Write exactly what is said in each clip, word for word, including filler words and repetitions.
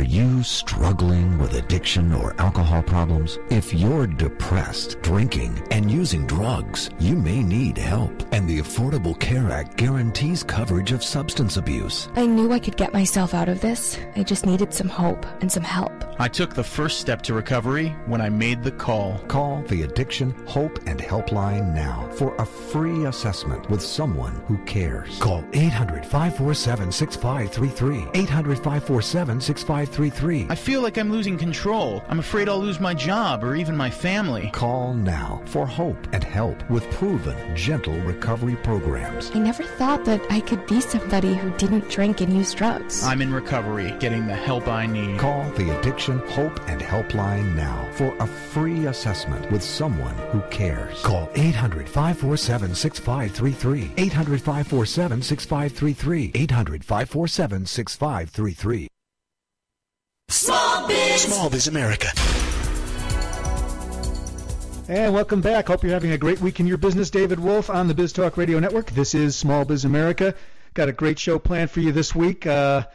you struggling with addiction or alcohol problems? If you're depressed, drinking, and using drugs, you may need help. And the Affordable Care Act guarantees coverage of substance abuse. I knew I could get myself out of this. I just needed some hope and some help. I took the first step to recovery when I made the call. Call the Addiction, Hope, and Helpline now for a free assessment with someone who cares. Call eight hundred, five four seven, six five three three. eight hundred, five four seven, six five three three. I feel like I'm losing control. I'm afraid I'll lose my job or even my family. Call now for hope and help with proven, gentle recovery programs. I never thought that I could be somebody who didn't drink and use drugs. I'm in recovery, getting the help I need. Call the Addiction, Hope, and Helpline now for a free assessment with someone who cares. Call eight hundred, five four seven, six five three three. eight hundred, five four seven, six five three three. eight hundred, five four seven, six five three three. Small Biz. Small Biz America. And welcome back. Hope you're having a great week in your business. David Wolf on the Biz Talk Radio Network. This is Small Biz America. Got a great show planned for you this week. Uh,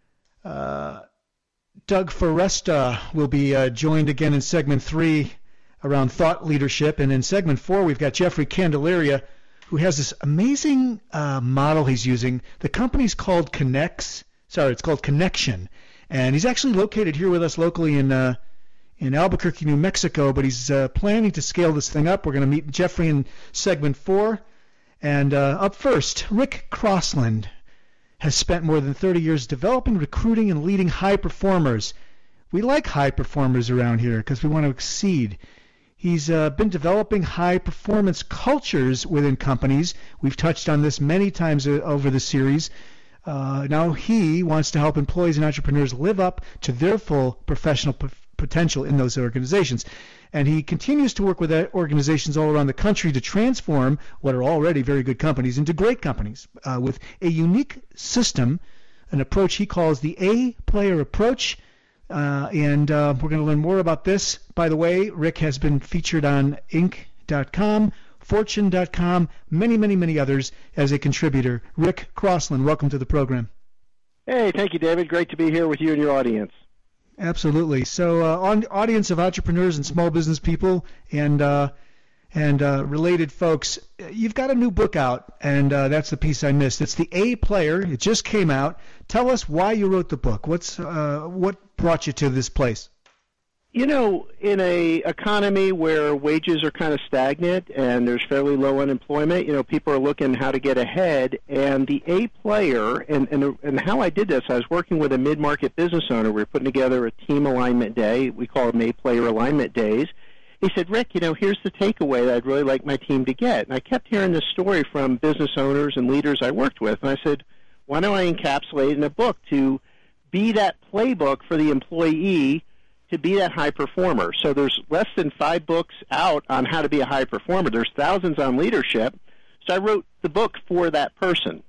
uh, Doug Foresta will be uh, joined again in segment three around thought leadership. And in segment four, we've got Jeffrey Candelaria, who has this amazing uh, model he's using. The company's called Connex. Sorry, it's called Connection. And he's actually located here with us locally in uh, in Albuquerque, New Mexico, but he's uh, planning to scale this thing up. We're going to meet Jeffrey in segment four. And uh, up first, Rick Crossland has spent more than thirty years developing, recruiting, and leading high performers. We like high performers around here because we want to exceed. He's uh, been developing high-performance cultures within companies. We've touched on this many times uh, over the series. Uh, now he wants to help employees and entrepreneurs live up to their full professional p- potential in those organizations. And he continues to work with organizations all around the country to transform what are already very good companies into great companies uh, with a unique system, an approach he calls the A-player approach. Uh, and uh, we're going to learn more about this. By the way, Rick has been featured on Inc dot com, Fortune dot com, many, many, many others as a contributor. Rick Crossland, welcome to the program. Hey, thank you, David. Great to be here with you and your audience. Absolutely. So, uh, on audience of entrepreneurs and small business people and uh, and uh, related folks, you've got a new book out, and uh, that's the piece I missed. It's the A Player. It just came out. Tell us why you wrote the book. What's uh, what brought you to this place? You know, in a economy where wages are kind of stagnant and there's fairly low unemployment, you know, people are looking how to get ahead. And the A Player, and, and, and how I did this, I was working with a mid-market business owner. We were putting together a team alignment day. We call them A Player alignment days. He said, Rick, you know, here's the takeaway that I'd really like my team to get. And I kept hearing this story from business owners and leaders I worked with. And I said, why don't I encapsulate it in a book to be that playbook for the employee to be that high performer? So there's less than five books out on how to be a high performer. There's thousands on leadership. So I wrote the book for that person.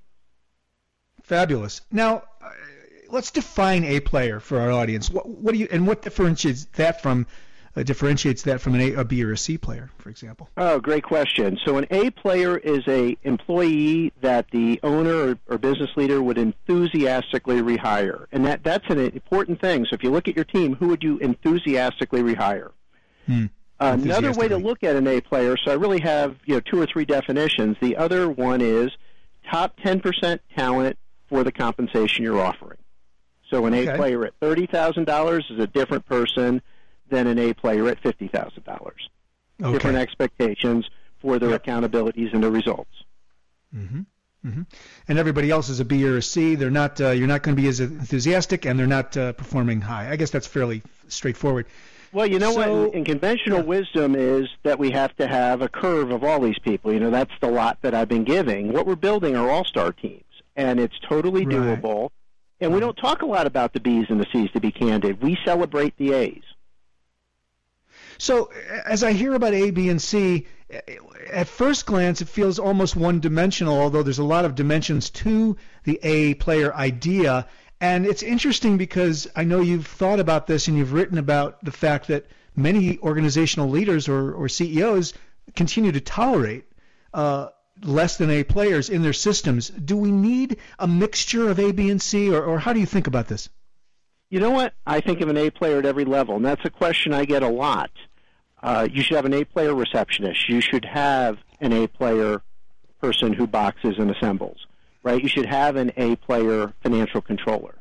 Fabulous. Now, uh, let's define A Player for our audience. What, what do you and what differentiates that from uh, differentiates that from an A, a B, or a C player, for example? Oh, great question. So an A player is a employee that the owner or, or business leader would enthusiastically rehire, and that that's an important thing. So if you look at your team, who would you enthusiastically rehire? Hmm. Uh, another way to look at an A player. So I really have you know two or three definitions. The other one is top ten percent talent for the compensation you're offering. So an okay. A player at thirty thousand dollars is a different person than an A player at fifty thousand dollars. Okay. Different expectations for their yep. accountabilities and their results. Mm-hmm. Mm-hmm. And everybody else is a B or a C. They're not. Uh, you're not going to be as enthusiastic, and they're not uh, performing high. I guess that's fairly straightforward. Well, you know so, what? In conventional yeah. wisdom is that we have to have a curve of all these people. You know, that's the lot that I've been giving. What we're building are all-star teams, and it's totally right. doable. And we don't talk a lot about the B's and the C's, to be candid. We celebrate the A's. So as I hear about A, B, and C, at first glance it feels almost one-dimensional, although there's a lot of dimensions to the A player idea. And it's interesting because I know you've thought about this and you've written about the fact that many organizational leaders or, or C E Os continue to tolerate uh, less than A players in their systems. Do we need a mixture of A, B, and C, or, or how do you think about this? You know what? I think of an A player at every level, and that's a question I get a lot. Uh, you should have an A player receptionist. You should have an A player person who boxes and assembles, right? You should have an A player financial controller.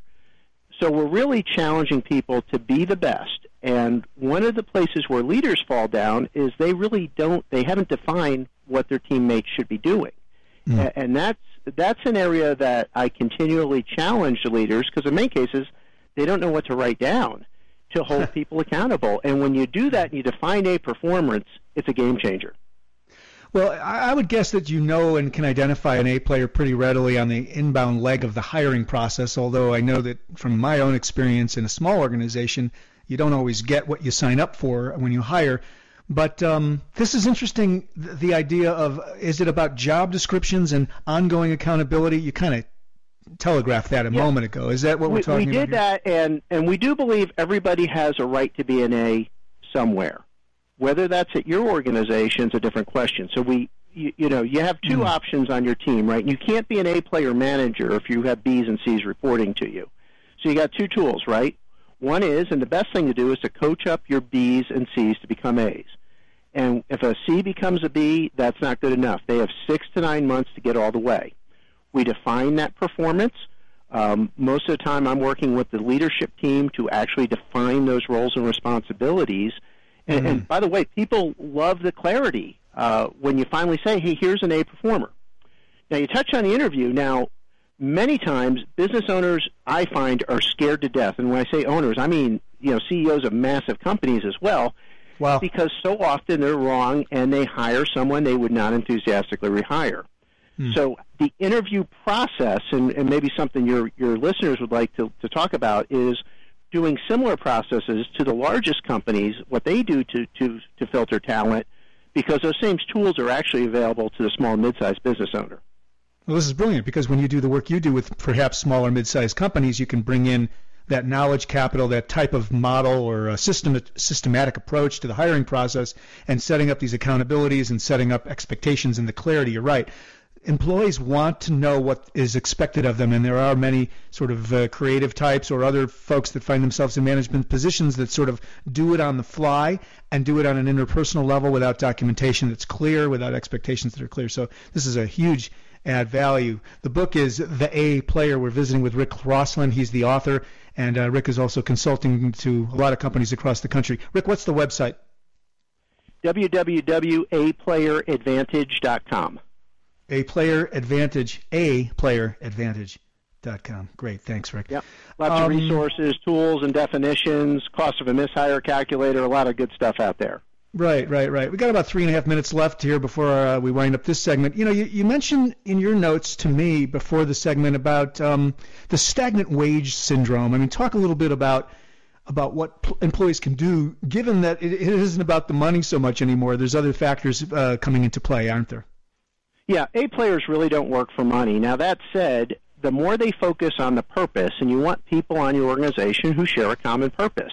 So we're really challenging people to be the best. And one of the places where leaders fall down is they really don't, they haven't defined what their teammates should be doing. Mm. And that's, that's an area that I continually challenge the leaders, because in many cases, they don't know what to write down to hold people accountable. And when you do that and you define A performance, it's a game changer. Well, I would guess that you know and can identify an A player pretty readily on the inbound leg of the hiring process, although I know that from my own experience in a small organization, you don't always get what you sign up for when you hire. But um, this is interesting, the, the idea of, is it about job descriptions and ongoing accountability? You kind of telegraphed that a yeah. moment ago. Is that what we, we're talking about? We did about that, and, and we do believe everybody has a right to be an A somewhere. Whether that's at your organization is a different question. So we, you, you know, you have two mm. options on your team, right? You can't be an A player manager if you have B's and C's reporting to you. So you got two tools, right? One is, and the best thing to do is to coach up your B's and C's to become A's. And if a C becomes a B, that's not good enough. They have six to nine months to get all the way. We define that performance. Um, most of the time I'm working with the leadership team to actually define those roles and responsibilities. And, mm. and by the way, people love the clarity uh, when you finally say, hey, here's an A performer. Now, you touch on the interview. Now, many times business owners, I find, are scared to death. And when I say owners, I mean, you know, C E Os of massive companies as well. Wow. Because so often they're wrong and they hire someone they would not enthusiastically rehire. Mm. So the interview process, and, and maybe something your, your listeners would like to, to talk about, is doing similar processes to the largest companies, what they do to, to, to filter talent, because those same tools are actually available to the small and mid-sized business owner. Well, this is brilliant, because when you do the work you do with perhaps small or mid-sized companies, you can bring in that knowledge capital, that type of model or a system, systematic approach to the hiring process and setting up these accountabilities and setting up expectations and the clarity. You're right. Employees want to know what is expected of them, and there are many sort of uh, creative types or other folks that find themselves in management positions that sort of do it on the fly and do it on an interpersonal level without documentation that's clear, without expectations that are clear. So this is a huge add value. The book is The A Player. We're visiting with Rick Rossland. He's the author, and uh, Rick is also consulting to a lot of companies across the country. Rick, what's the website? w w w dot a player advantage dot com. A Player Advantage, A Player Advantage dot com. Great, thanks, Rick. Yep. Lots um, of resources, tools, and definitions, cost of a mishire calculator, a lot of good stuff out there. Right, right, right. We got about three and a half minutes left here before uh, we wind up this segment. You know, you, you mentioned in your notes to me before the segment about um, the stagnant wage syndrome. I mean, talk a little bit about about what pl- employees can do, given that it, it isn't about the money so much anymore. There's other factors uh, coming into play, aren't there? Yeah, A players really don't work for money. Now, that said, the more they focus on the purpose, and you want people on your organization who share a common purpose,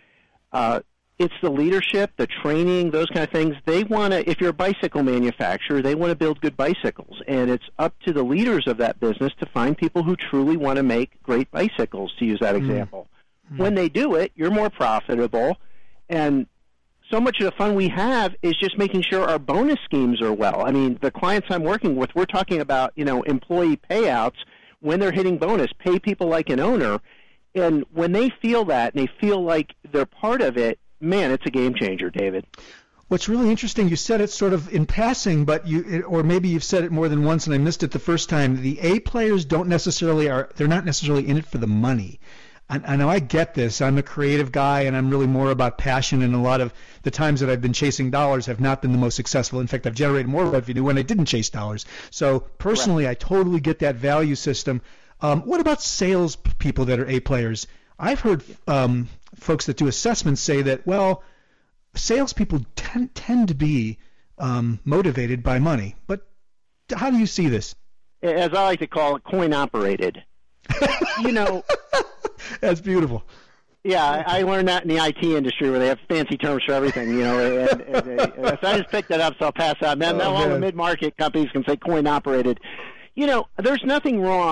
uh, it's the leadership, the training, those kind of things. They want to, if you're a bicycle manufacturer, they want to build good bicycles, and it's up to the leaders of that business to find people who truly want to make great bicycles, to use that example. Mm. When they do it, you're more profitable, and so much of the fun we have is just making sure our bonus schemes are well. I mean, the clients I'm working with, we're talking about, you know, employee payouts when they're hitting bonus, pay people like an owner. And when they feel that and they feel like they're part of it, man, it's a game changer, David. What's really interesting, you said it sort of in passing, but you, or maybe you've said it more than once and I missed it the first time. The A players don't necessarily are, they're not necessarily in it for the money. I know I get this. I'm a creative guy, and I'm really more about passion, and a lot of the times that I've been chasing dollars have not been the most successful. In fact, I've generated more revenue when I didn't chase dollars. So personally, right. I totally get that value system. Um, what about sales people that are A players? I've heard um, folks that do assessments say that, well, salespeople tend, tend to be um, motivated by money. But how do you see this? As I like to call it, coin-operated. You know... That's beautiful. Yeah, I, I learned that in the I T industry where they have fancy terms for everything, you know. And, and they, so I just picked that up, so I'll pass out. Now, oh, now all the mid-market companies can say coin-operated. You know, there's nothing wrong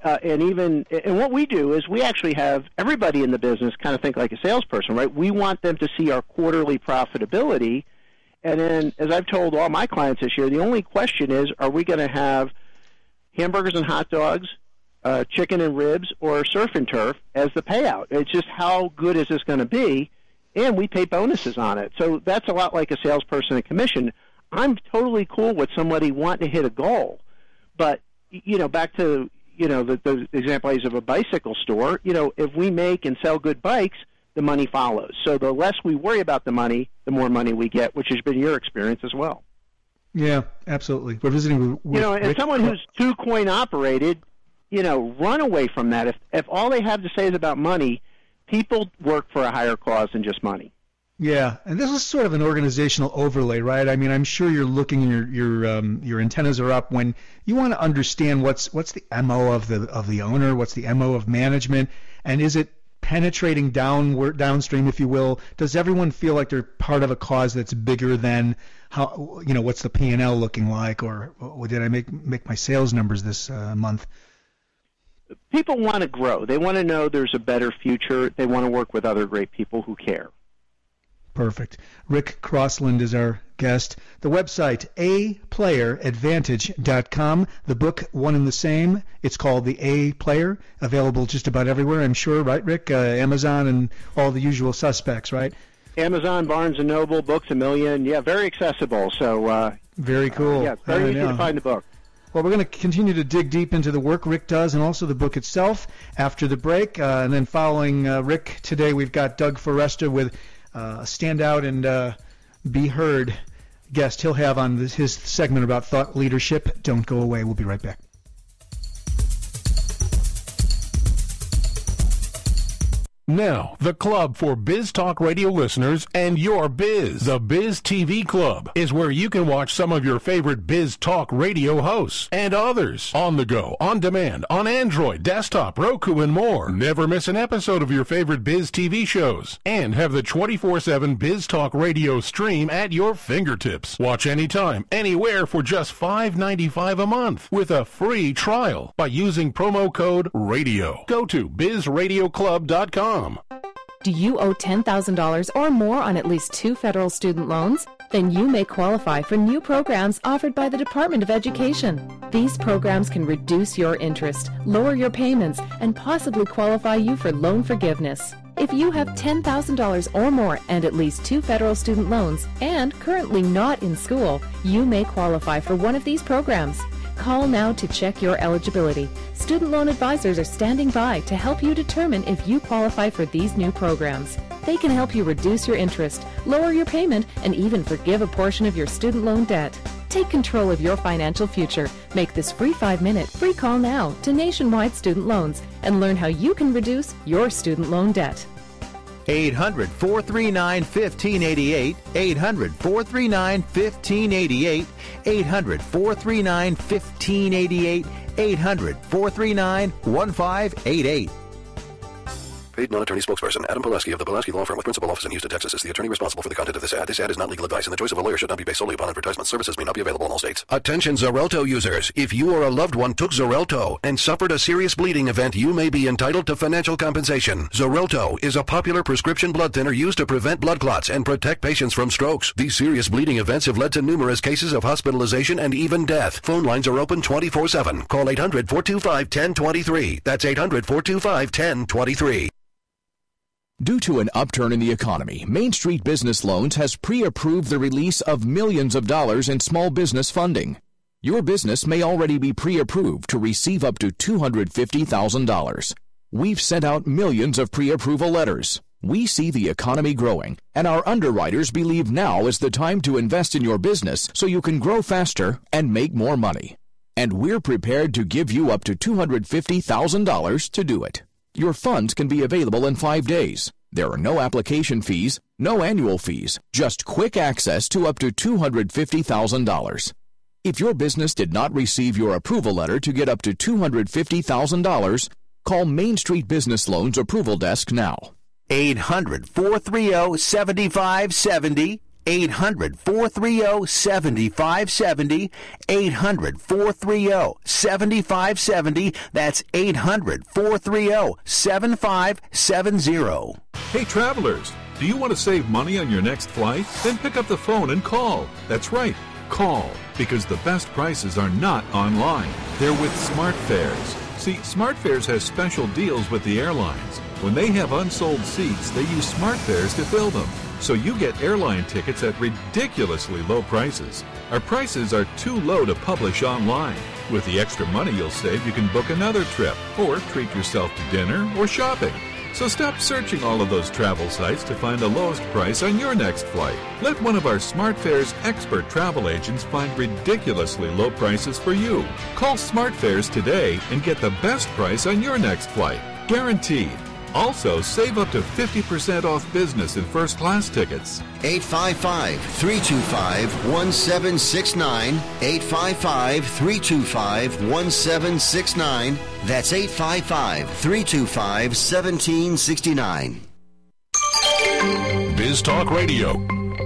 uh, and even and what we do is we actually have everybody in the business kind of think like a salesperson, right? We want them to see our quarterly profitability, and then, as I've told all my clients this year, the only question is, are we going to have hamburgers and hot dogs, uh, chicken and ribs, or surf and turf as the payout? It's just how good is this going to be, and we pay bonuses on it. So that's a lot like a salesperson and commission. I'm totally cool with somebody wanting to hit a goal, but you know, back to you know the, the example I use of a bicycle store. You know, if we make and sell good bikes, the money follows. So the less we worry about the money, the more money we get, which has been your experience as well. Yeah, absolutely. We're visiting with, with you know, and Rick. someone who's two coin operated, you know, run away from that. If if all they have to say is about money, people work for a higher cause than just money. Yeah, and this is sort of an organizational overlay, right? I mean, I'm sure you're looking, your your um, your antennas are up when you want to understand what's what's the M O of the of the owner, what's the M O of management, and is it penetrating downward downstream, if you will? Does everyone feel like they're part of a cause that's bigger than how, you know, what's the P and L looking like, or, or did I make make my sales numbers this uh, month? People want to grow. They want to know there's a better future. They want to work with other great people who care. Perfect. Rick Crossland is our guest. The website, a player advantage dot com. The book, one and the same. It's called The A Player, available just about everywhere, I'm sure, right, Rick? Uh, Amazon and all the usual suspects, right? Amazon, Barnes and Noble, Books A Million. Yeah, very accessible. So uh, very cool. Uh, yeah, it's very uh, easy yeah. to find the book. Well, we're going to continue to dig deep into the work Rick does and also the book itself after the break. Uh, and then following uh, Rick today, we've got Doug Foresta with Uh, a standout and uh, be heard guest he'll have on this, his segment about thought leadership. Don't go away. We'll be right back. Now, the club for Biz Talk Radio listeners and your biz. The Biz T V Club is where you can watch some of your favorite Biz Talk Radio hosts and others on the go, on demand, on Android, desktop, Roku, and more. Never miss an episode of your favorite Biz T V shows and have the twenty-four seven Biz Talk Radio stream at your fingertips. Watch anytime, anywhere for just five ninety-five a month with a free trial by using promo code RADIO. Go to biz radio club dot com. Do you owe ten thousand dollars or more on at least two federal student loans? Then you may qualify for new programs offered by the Department of Education. These programs can reduce your interest, lower your payments, and possibly qualify you for loan forgiveness. If you have ten thousand dollars or more and at least two federal student loans and currently not in school, you may qualify for one of these programs. Call now to check your eligibility. Student loan advisors are standing by to help you determine if you qualify for these new programs. They can help you reduce your interest, lower your payment, and even forgive a portion of your student loan debt. Take control of your financial future. Make this free five-minute free call now to Nationwide Student Loans and learn how you can reduce your student loan debt. eight hundred, four three nine, one five eight eight, eight hundred, four three nine, one five eight eight, eight hundred, four three nine, one five eight eight, eight hundred, four three nine, one five eight eight. Paid non-attorney spokesperson Adam Pulaski of the Pulaski Law Firm with principal office in Houston, Texas is the attorney responsible for the content of this ad. This ad is not legal advice, and the choice of a lawyer should not be based solely upon advertisement. Services may not be available in all states. Attention Xarelto users. If you or a loved one took Xarelto and suffered a serious bleeding event, you may be entitled to financial compensation. Xarelto is a popular prescription blood thinner used to prevent blood clots and protect patients from strokes. These serious bleeding events have led to numerous cases of hospitalization and even death. Phone lines are open twenty-four seven. Call eight hundred, four two five, one zero two three. That's eight hundred, four two five, one zero two three. Due to an upturn in the economy, Main Street Business Loans has pre-approved the release of millions of dollars in small business funding. Your business may already be pre-approved to receive up to two hundred fifty thousand dollars. We've sent out millions of pre-approval letters. We see the economy growing, and our underwriters believe now is the time to invest in your business so you can grow faster and make more money. And we're prepared to give you up to two hundred fifty thousand dollars to do it. Your funds can be available in five days. There are no application fees, no annual fees, just quick access to up to two hundred fifty thousand dollars. If your business did not receive your approval letter to get up to two hundred fifty thousand dollars, call Main Street Business Loans Approval Desk now. eight hundred, four three zero, seven five seven zero. eight hundred, four three zero, seven five seven zero, eight hundred, four three zero, seven five seven zero. That's eight hundred, four three zero, seven five seven zero. Hey, travelers, do you want to save money on your next flight? Then pick up the phone and call. That's right, call, because the best prices are not online. They're with SmartFares. See, SmartFares has special deals with the airlines. When they have unsold seats, they use SmartFares to fill them. So you get airline tickets at ridiculously low prices. Our prices are too low to publish online. With the extra money you'll save, you can book another trip or treat yourself to dinner or shopping. So stop searching all of those travel sites to find the lowest price on your next flight. Let one of our SmartFares expert travel agents find ridiculously low prices for you. Call SmartFares today and get the best price on your next flight. Guaranteed. Also, save up to fifty percent off business and first class tickets. eight five five, three two five, one seven six nine. eight five five, three two five, one seven six nine. That's eight five five, three two five, one seven six nine. Biz Talk Radio.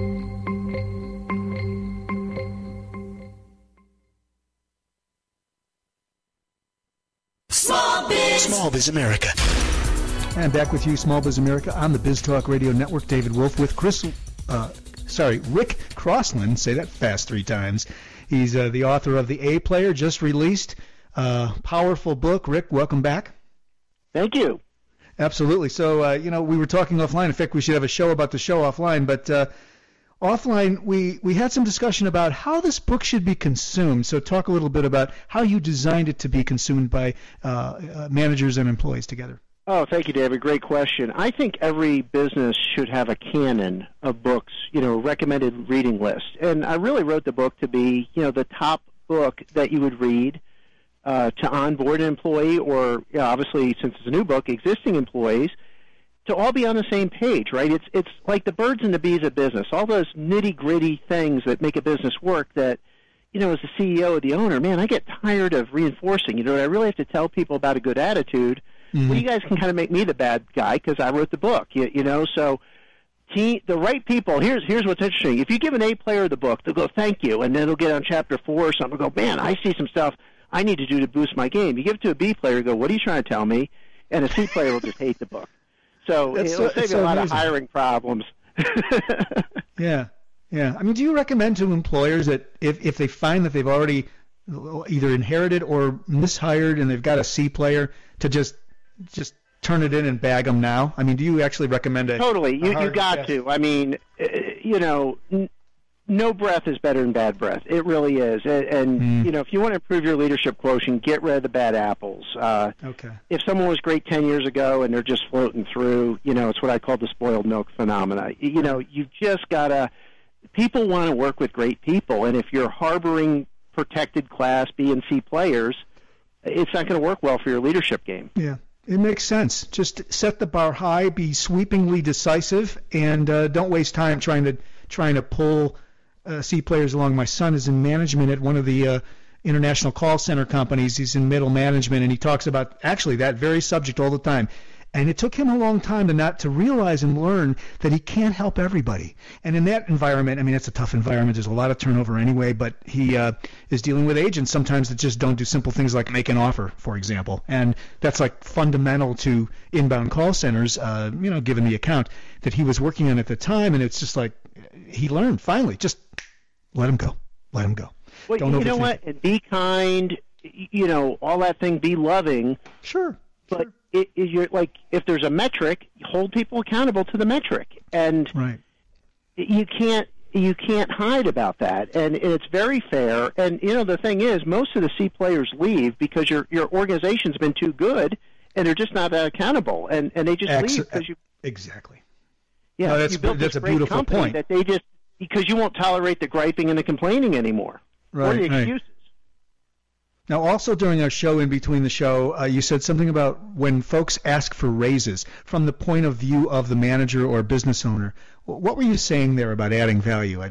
Small Biz. Small Biz America. And back with you, Small Biz America, on the Biz Talk Radio Network. David Wolf with Chris, uh, sorry, Rick Crossland. Say that fast three times. He's uh, the author of The A Player, just released. Uh, powerful book. Rick, welcome back. Thank you. Absolutely. So, uh, you know, we were talking offline. In fact, we should have a show about the show offline. But uh, offline, we, we had some discussion about how this book should be consumed. So talk a little bit about how you designed it to be consumed by uh, uh, managers and employees together. Oh, thank you, David. Great question. I think every business should have a canon of books, you know, recommended reading list. And I really wrote the book to be, you know, the top book that you would read uh, to onboard an employee or, you know, obviously, since it's a new book, existing employees, to all be on the same page, right? It's it's like the birds and the bees of business, all those nitty-gritty things that make a business work that, you know, as the C E O or the owner, man, I get tired of reinforcing. You know, I really have to tell people about a good attitude. Mm-hmm. Well, you guys can kind of make me the bad guy because I wrote the book, you, you know. So team, the right people, here's here's what's interesting. If you give an A player the book, they'll go, thank you, and then they'll get on chapter four or something and go, man, I see some stuff I need to do to boost my game. You give it to a B player and go, what are you trying to tell me? And a C player will just hate the book. So That's it'll so, save you so a lot amazing. of hiring problems. Yeah, yeah. I mean, do you recommend to employers that if, if they find that they've already either inherited or mishired and they've got a C player to just just turn it in and bag them now? I mean, do you actually recommend a Totally. You, a you got to. I mean, uh, you know, n- no breath is better than bad breath. It really is. And, and mm. you know, if you want to improve your leadership quotient, get rid of the bad apples. Uh, okay. If someone was great ten years ago and they're just floating through, you know, it's what I call the spoiled milk phenomena. You know, you've just got to – people want to work with great people. And if you're harboring protected class B and C players, it's not going to work well for your leadership game. Yeah. It makes sense. Just set the bar high, be sweepingly decisive, and uh, don't waste time trying to trying to pull uh, C players along. My son is in management at one of the uh, international call center companies. He's in middle management, and he talks about actually that very subject all the time. And it took him a long time to not to realize and learn that he can't help everybody. And in that environment, I mean, it's a tough environment. There's a lot of turnover anyway, but he uh, is dealing with agents sometimes that just don't do simple things like make an offer, for example. And that's like fundamental to inbound call centers, uh, you know, given the account that he was working on at the time. And it's just like he learned finally, just let him go. Let him go. Well, don't you know what? And be kind, you know, all that thing, be loving. Sure. But sure. It, it, you're like, if there's a metric, hold people accountable to the metric, and right. you can't you can't hide about that, and it's very fair. And you know, the thing is, most of the C players leave because your your organization's been too good, and they're just not accountable, and and they just Ex- leave because you exactly. Yeah, no, that's you built that's this a great beautiful company point. that they just because you won't tolerate the griping and the complaining anymore, right, or the right. excuses. Now, also during our show, in between the show, uh, you said something about when folks ask for raises from the point of view of the manager or business owner. What were you saying there about adding value? I didn't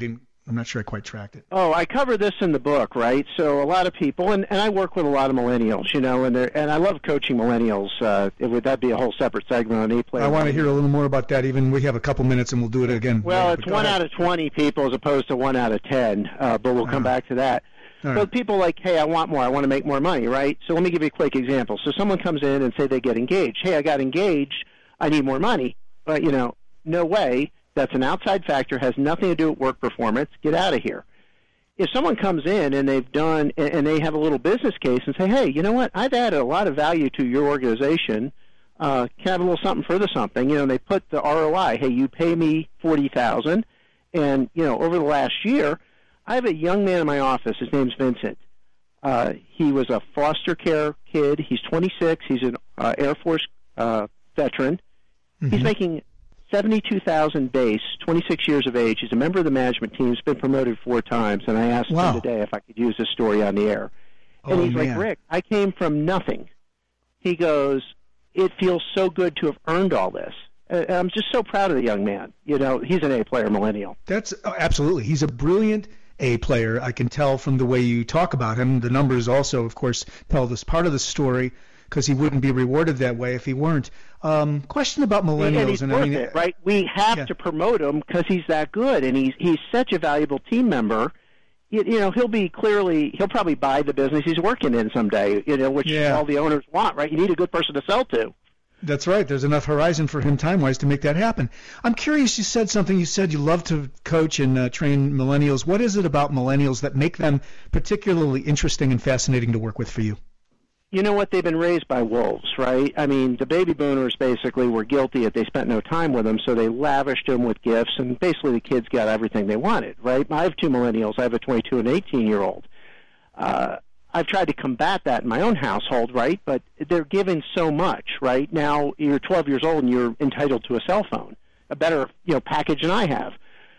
I'm not sure I quite tracked it. Oh, I cover this in the book, right? So a lot of people, and, and I work with a lot of millennials, you know, and they're, and I love coaching millennials. Uh, would that be a whole separate segment on E-Player? I want to hear a little more about that. Even we have a couple minutes, and we'll do it again. Well, later, it's one ahead. out of twenty people as opposed to one out of ten, uh, but we'll come uh, back to that. So right. people like, hey, I want more. I want to make more money, right? So let me give you a quick example. So someone comes in and say they get engaged. Hey, I got engaged. I need more money. But, you know, no way. That's an outside factor, has nothing to do with work performance. Get out of here. If someone comes in and they've done, and they have a little business case and say, hey, you know what, I've added a lot of value to your organization. Uh, can I have a little something for the something? You know, and they put the R O I. Hey, you pay me forty thousand dollars, and, you know, over the last year, I have a young man in my office. His name's Vincent. Uh, he was a foster care kid. He's twenty-six. He's an uh, Air Force uh, veteran. Mm-hmm. He's making seventy-two thousand base, twenty-six years of age. He's a member of the management team. He's been promoted four times, and I asked wow. him today if I could use this story on the air. Oh, and he's man. like, Rick, I came from nothing. He goes, it feels so good to have earned all this. And I'm just so proud of the young man. You know, he's an A-player millennial. That's oh, absolutely. He's a brilliant A-player. I can tell from the way you talk about him. The numbers also, of course, tell this part of the story, because he wouldn't be rewarded that way if he weren't. Um, question about millennials. And he's and worth I mean, it, right? We have yeah. to promote him because he's that good, and he's he's such a valuable team member. You, you know, he'll be clearly, he'll probably buy the business he's working in someday, you know, which yeah. all the owners want, right? You need a good person to sell to. That's right. There's enough horizon for him time-wise to make that happen. I'm curious, you said something. You said you love to coach and uh, train millennials. What is it about millennials that make them particularly interesting and fascinating to work with for you? You know what? They've been raised by wolves, right? I mean, the baby boomers basically were guilty that they spent no time with them, so they lavished them with gifts, and basically the kids got everything they wanted, right? I have two millennials. I have a twenty-two and eighteen-year-old. Uh, I've tried to combat that in my own household, right? But they're given so much, right? Now you're twelve years old and you're entitled to a cell phone, a better, you know, package than I have.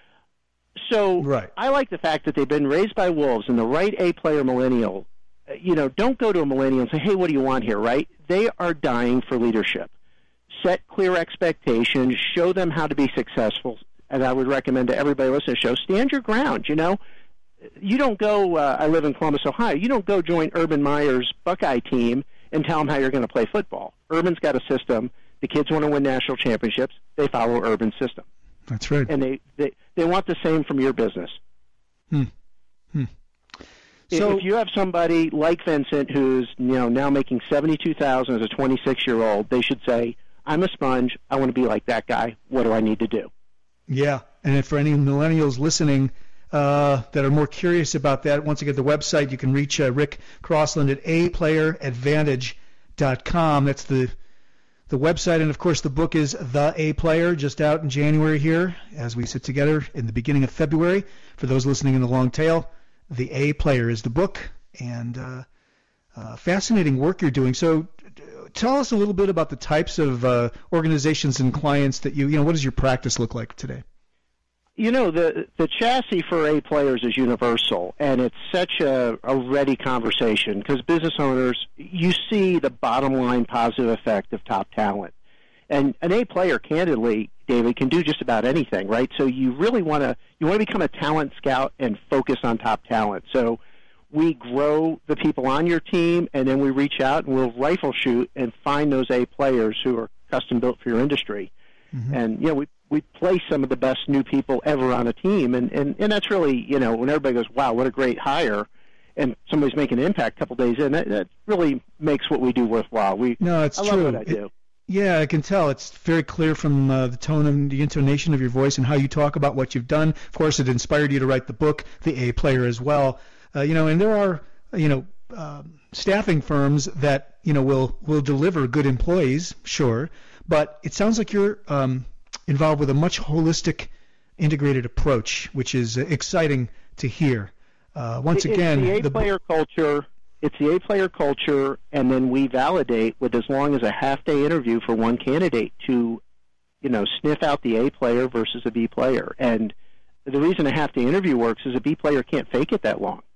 So right. I like the fact that they've been raised by wolves, and the right A-player millennial, you know, don't go to a millennial and say, hey, what do you want here, right? They are dying for leadership. Set clear expectations, show them how to be successful, and I would recommend to everybody listening to the show, stand your ground, you know. You don't go, uh, I live in Columbus, Ohio, you don't go join Urban Meyer's Buckeye team and tell them how you're going to play football. Urban's got a system. The kids want to win national championships. They follow Urban's system. That's right. And they, they, they want the same from your business. Hmm. Hmm. So, if you have somebody like Vincent who's, you know, now making seventy-two thousand dollars as a twenty-six-year-old, they should say, I'm a sponge. I want to be like that guy. What do I need to do? Yeah, and for any millennials listening uh, that are more curious about that, once again, the website, you can reach uh, Rick Crossland at a player advantage dot com. That's the the website, and of course the book is The A-Player, just out in January here as we sit together in the beginning of February. For those listening in the long tail, The A-Player is the book, and uh, uh, fascinating work you're doing. So tell us a little bit about the types of uh, organizations and clients that you, you know, what does your practice look like today? You know, the the chassis for A-Players is universal, and it's such a, a ready conversation because business owners, you see the bottom line positive effect of top talent. And an A-player, candidly, David, can do just about anything, right? So you really want to you want to become a talent scout and focus on top talent. So we grow the people on your team, and then we reach out and we'll rifle shoot and find those A-players who are custom built for your industry. Mm-hmm. And, you know, we we place some of the best new people ever on a team, and, and, and that's really, you know, when everybody goes, wow, what a great hire, and somebody's making an impact a couple days in, that, that really makes what we do worthwhile. We, no, it's I true. love what I do. It, yeah, I can tell. It's very clear from uh, the tone and the intonation of your voice and how you talk about what you've done. Of course, it inspired you to write the book, The A-Player, as well. Uh, you know, and there are, you know, uh, staffing firms that, you know, will, will deliver good employees, sure, but it sounds like you're um, involved with a much holistic, integrated approach, which is exciting to hear. Uh, once it's again, the A-player the... culture. It's the A-player culture, and then we validate with as long as a half-day interview for one candidate to, you know, sniff out the A-player versus a B-player. And the reason a half-day interview works is a B-player can't fake it that long.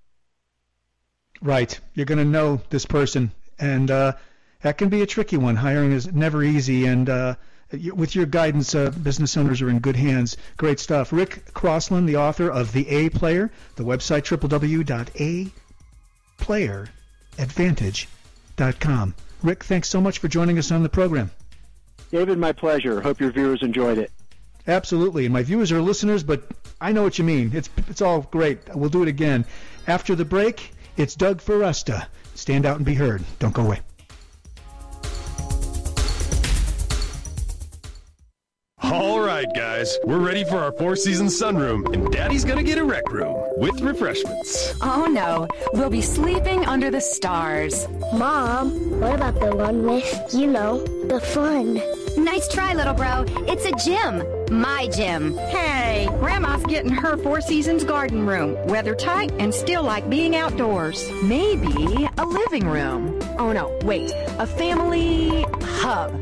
Right. You're going to know this person, and uh, that can be a tricky one. Hiring is never easy, and uh, with your guidance, uh, business owners are in good hands. Great stuff. Rick Crossland, the author of The A Player, the website w w w dot a player advantage dot com. Rick, thanks so much for joining us on the program. David, my pleasure. Hope your viewers enjoyed it. Absolutely. And my viewers are listeners, but I know what you mean. It's it's all great. We'll do it again. After the break, it's Doug Foresta. Stand out and be heard. Don't go away. All right, guys, we're ready for our Four Seasons sunroom, and Daddy's gonna get a rec room with refreshments. Oh no, we'll be sleeping under the stars. Mom, what about the one with, you know, the fun? Nice try, little bro. It's a gym. My gym. Hey, Grandma's getting her Four Seasons garden room. Weather tight and still like being outdoors. Maybe a living room. Oh no, wait, a family hub.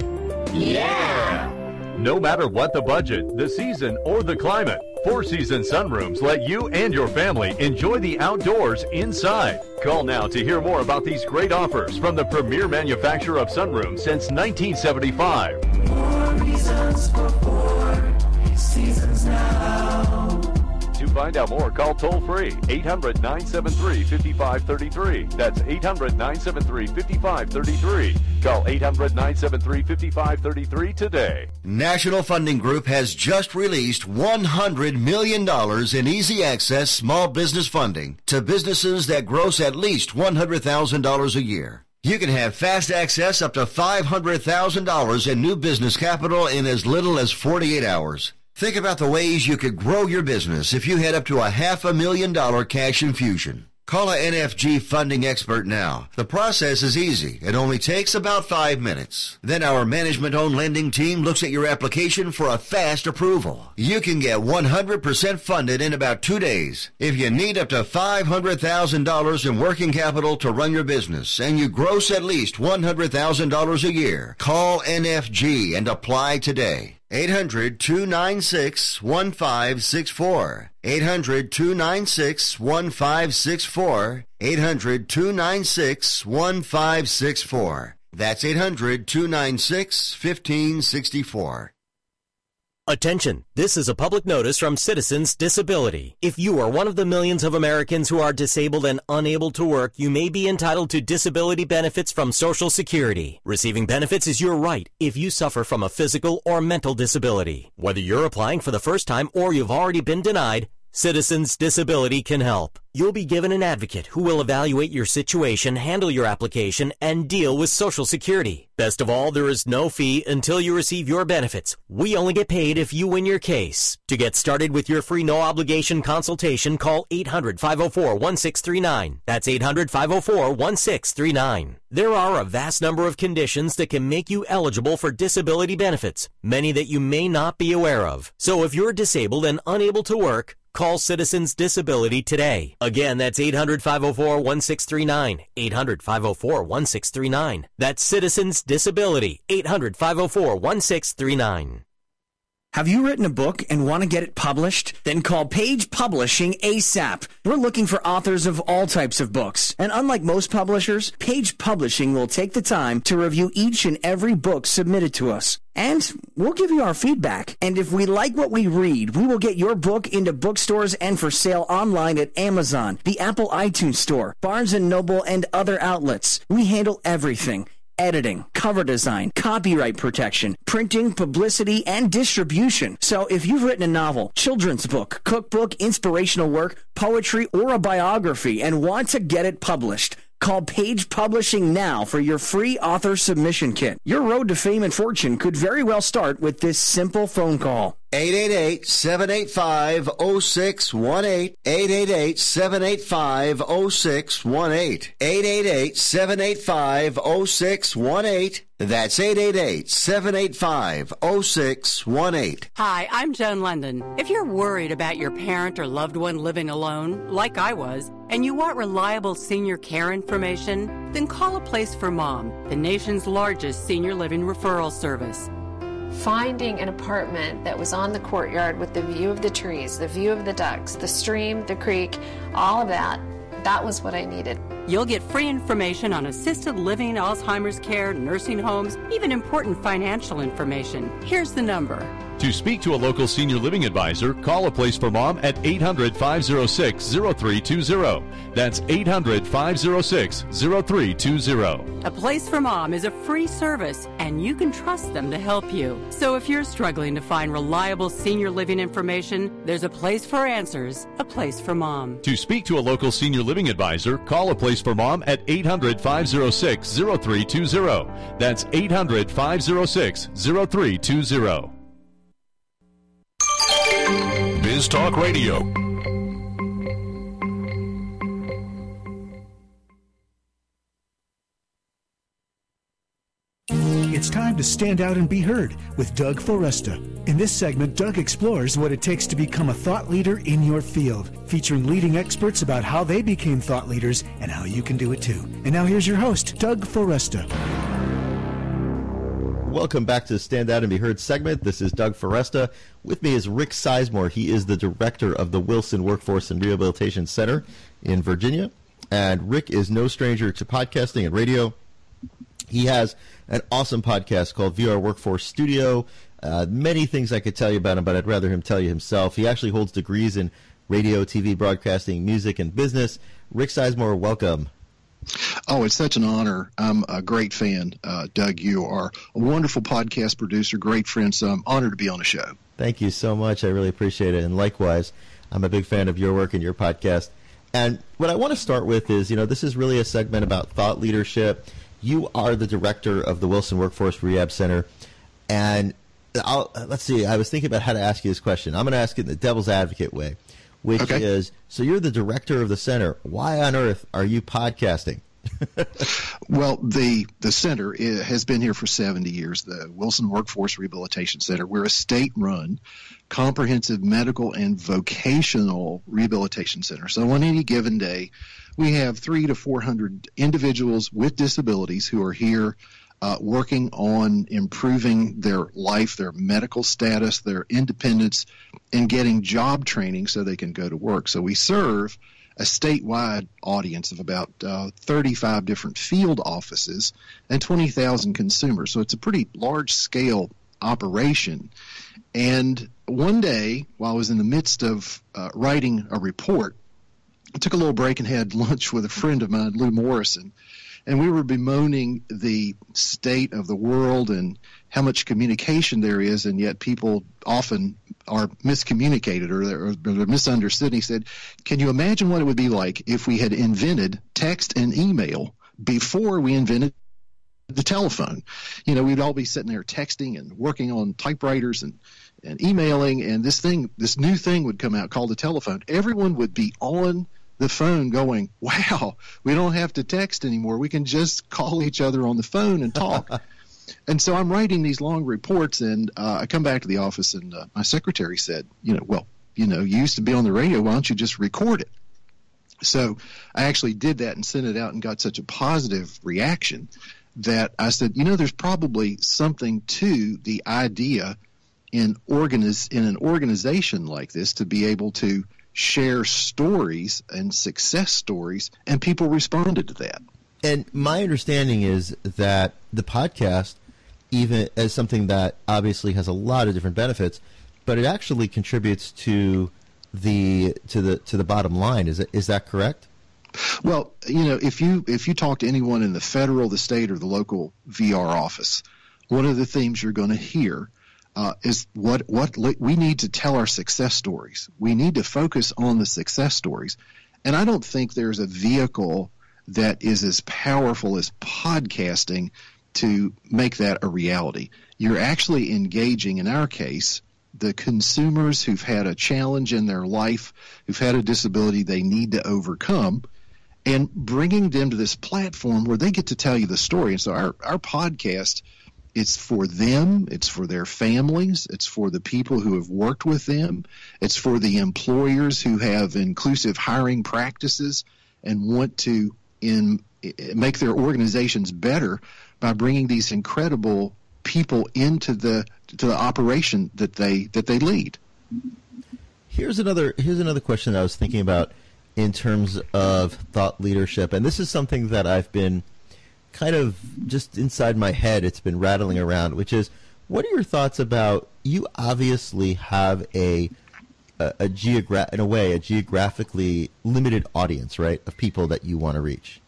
Yeah! No matter what the budget, the season, or the climate, Four Seasons sunrooms let you and your family enjoy the outdoors inside. Call now to hear more about these great offers from the premier manufacturer of sunrooms since nineteen seventy-five. More reasons for Four Seasons now. To find out more, call toll-free eight hundred, nine seven three, five five three three. That's eight hundred, nine seven three, five five three three. Call eight hundred, nine seven three, five five three three today. National Funding Group has just released one hundred million dollars in easy access small business funding to businesses that gross at least one hundred thousand dollars a year. You can have fast access up to five hundred thousand dollars in new business capital in as little as forty-eight hours. Think about the ways you could grow your business if you had up to a half a million dollar cash infusion. Call a N F G funding expert now. The process is easy. It only takes about five minutes. Then our management-owned lending team looks at your application for a fast approval. You can get one hundred percent funded in about two days. If you need up to five hundred thousand dollars in working capital to run your business and you gross at least one hundred thousand dollars a year, call N F G and apply today. eight hundred, two nine six, one five six four. eight hundred, two nine six, one five six four. eight hundred, two nine six, one five six four. That's eight hundred, two nine six, one five six four. Attention, this is a public notice from Citizens Disability. If you are one of the millions of Americans who are disabled and unable to work, you may be entitled to disability benefits from Social Security. Receiving benefits is your right if you suffer from a physical or mental disability. Whether you're applying for the first time or you've already been denied, Citizens Disability can help. You'll be given an advocate who will evaluate your situation, handle your application, and deal with Social Security. Best of all, there is no fee until you receive your benefits. We only get paid if you win your case. To get started with your free no-obligation consultation, call eight hundred, five oh four, one six three nine. That's eight hundred, five oh four, one six three nine. There are a vast number of conditions that can make you eligible for disability benefits, many that you may not be aware of. So if you're disabled and unable to work, call Citizens Disability today. Again, that's eight hundred, five oh four, one six three nine. eight hundred, five oh four, one six three nine. That's Citizens Disability. eight hundred, five oh four, one six three nine. Have you written a book and want to get it published? Then call Page Publishing ASAP. We're looking for authors of all types of books. And unlike most publishers, Page Publishing will take the time to review each and every book submitted to us. And we'll give you our feedback. And if we like what we read, we will get your book into bookstores and for sale online at Amazon, the Apple iTunes Store, Barnes and Noble, and other outlets. We handle everything. Editing, cover design, copyright protection, printing, publicity, and distribution. So if you've written a novel, children's book, cookbook, inspirational work, poetry, or a biography and want to get it published, call Page Publishing now for your free author submission kit. Your road to fame and fortune could very well start with this simple phone call. eight eight eight, seven eight five, oh six one eight. eight eight eight, seven eight five, oh six one eight. eight eight eight, seven eight five, oh six one eight. That's eight eight eight, seven eight five, oh six one eight. Hi, I'm Joan London. If you're worried about your parent or loved one living alone, like I was, and you want reliable senior care information, then call A Place for Mom, the nation's largest senior living referral service. Finding an apartment that was on the courtyard with the view of the trees, the view of the ducks, the stream, the creek, all of that that was what I needed. You'll get free information on assisted living, Alzheimer's care, nursing homes, even important financial information. Here's the number. To speak to a local senior living advisor, call A Place for Mom at eight hundred, five oh six, oh three two oh. That's eight hundred, five oh six, oh three two oh. A Place for Mom is a free service, and you can trust them to help you. So if you're struggling to find reliable senior living information, there's a place for answers, A Place for Mom. To speak to a local senior living advisor, call A Place for Mom at eight hundred, five oh six, oh three two oh. That's eight hundred, five oh six, oh three two oh. Biz Talk Radio. It's time to stand out and be heard with Doug Foresta. In this segment, Doug explores what it takes to become a thought leader in your field, featuring leading experts about how they became thought leaders and how you can do it too. And now here's your host, Doug Foresta. Welcome back to the Stand Out and Be Heard segment. This is Doug Foresta. With me is Rick Sizemore. He is the director of the Wilson Workforce and Rehabilitation Center in Virginia. And Rick is no stranger to podcasting and radio. He has an awesome podcast called V R Workforce Studio. Uh, many things I could tell you about him, but I'd rather him tell you himself. He actually holds degrees in radio, T V, broadcasting, music, and business. Rick Sizemore, welcome. Oh, it's such an honor. I'm a great fan, uh, Doug. You are a wonderful podcast producer, great friend, so I'm honored to be on the show. Thank you so much. I really appreciate it. And likewise, I'm a big fan of your work and your podcast. And what I want to start with is, you know, this is really a segment about thought leadership. You are the director of the Wilson Workforce Rehab Center. And I'll, let's see, I was thinking about how to ask you this question. I'm going to ask it in the devil's advocate way, which okay. is, so you're the director of the center. Why on earth are you podcasting? Well, the the center is, has been here for seventy years, the Wilson Workforce Rehabilitation Center. We're a state-run, comprehensive medical and vocational rehabilitation center. So on any given day, we have three to four hundred individuals with disabilities who are here uh, working on improving their life, their medical status, their independence, and getting job training so they can go to work. So we serve a statewide audience of about uh, thirty-five different field offices and twenty thousand consumers. So it's a pretty large-scale operation. And one day, while I was in the midst of uh, writing a report, I took a little break and had lunch with a friend of mine, Lou Morrison, and we were bemoaning the state of the world and how much communication there is, and yet people often are miscommunicated or they're, or they're misunderstood. And he said, can you imagine what it would be like if we had invented text and email before we invented the telephone? You know, we'd all be sitting there texting and working on typewriters and, and emailing, and this thing, this new thing would come out called the telephone. Everyone would be on the phone going, wow, we don't have to text anymore. We can just call each other on the phone and talk. And so I'm writing these long reports, and uh, I come back to the office, and uh, my secretary said, you know, well, you know, you used to be on the radio. Why don't you just record it? So I actually did that and sent it out and got such a positive reaction that I said, you know, there's probably something to the idea in organiz- in an organization like this to be able to share stories and success stories, and people responded to that. And my understanding is that the podcast, even as something that obviously has a lot of different benefits, but it actually contributes to the to the to the bottom line. Is it is that correct? Well, you know, if you if you talk to anyone in the federal, the state, or the local V R office, one of the themes you're going to hear uh, is what what we need to tell our success stories. We need to focus on the success stories, and I don't think there's a vehicle that is as powerful as podcasting to make that a reality. You're actually engaging, in our case, the consumers who've had a challenge in their life, who've had a disability they need to overcome, and bringing them to this platform where they get to tell you the story. And so our, our podcast, it's for them, it's for their families, it's for the people who have worked with them, it's for the employers who have inclusive hiring practices and want to in make their organizations better by bringing these incredible people into the to the operation that they that they lead. Here's another here's another question that I was thinking about in terms of thought leadership. And this is something that I've been kind of just inside my head, it's been rattling around, which is, what are your thoughts about, you obviously have a a, a geogra- in a way, a geographically limited audience, right, of people that you want to reach.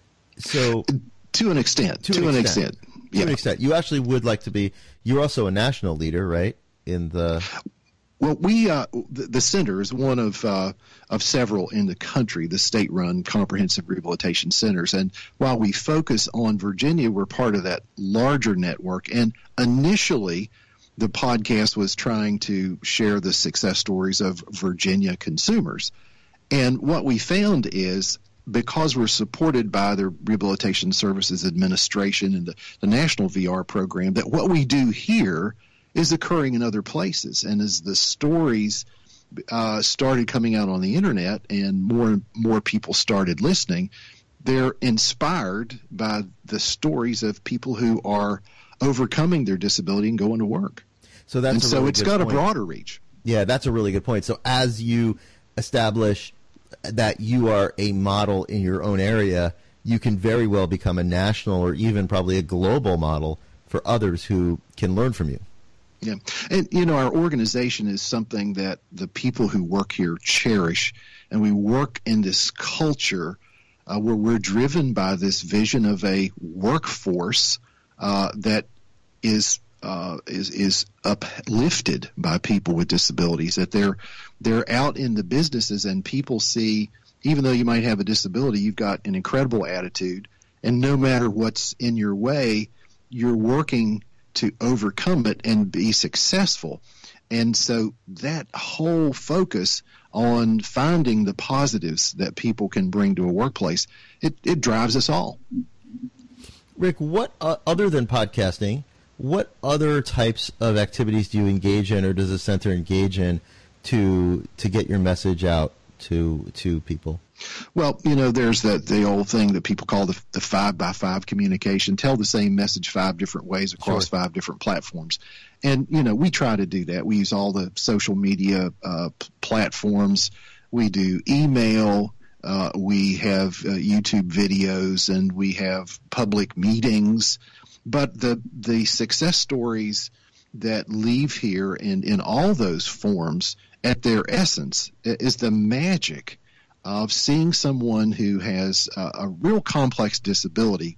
So to an extent, to, to an, an extent, extent, to yeah. an extent, you actually would like to be. You're also a national leader, right? In the well, we uh, the, the center is one of uh, of several in the country, the state-run comprehensive rehabilitation centers. And while we focus on Virginia, we're part of that larger network. And initially, the podcast was trying to share the success stories of Virginia consumers. And what we found is, because we're supported by the Rehabilitation Services Administration and the, the National V R program, that what we do here is occurring in other places. And as the stories uh, started coming out on the internet and more and more people started listening, they're inspired by the stories of people who are overcoming their disability and going to work. So that's and a so really it's good got point. a broader reach. Yeah, that's a really good point. So as you establish that you are a model in your own area, you can very well become a national or even probably a global model for others who can learn from you. Yeah. And, you know, our organization is something that the people who work here cherish, and we work in this culture uh, where we're driven by this vision of a workforce uh, that is uh, is is uplifted by people with disabilities, that they're they're out in the businesses and people see, even though you might have a disability, you've got an incredible attitude, and no matter what's in your way, you're working to overcome it and be successful. And so that whole focus on finding the positives that people can bring to a workplace, it, it drives us all. Rick, what uh, other than podcasting, what other types of activities do you engage in, or does the center engage in to to get your message out to to people? Well, you know, there's that the old thing that people call the, the five by five communication. Tell the same message five different ways across Sure. five different platforms. And, you know, we try to do that. We use all the social media uh, p- platforms. We do email. Uh, we have uh, YouTube videos, and we have public meetings. But the the success stories that leave here in, in all those forms, at their essence, is the magic of seeing someone who has a, a real complex disability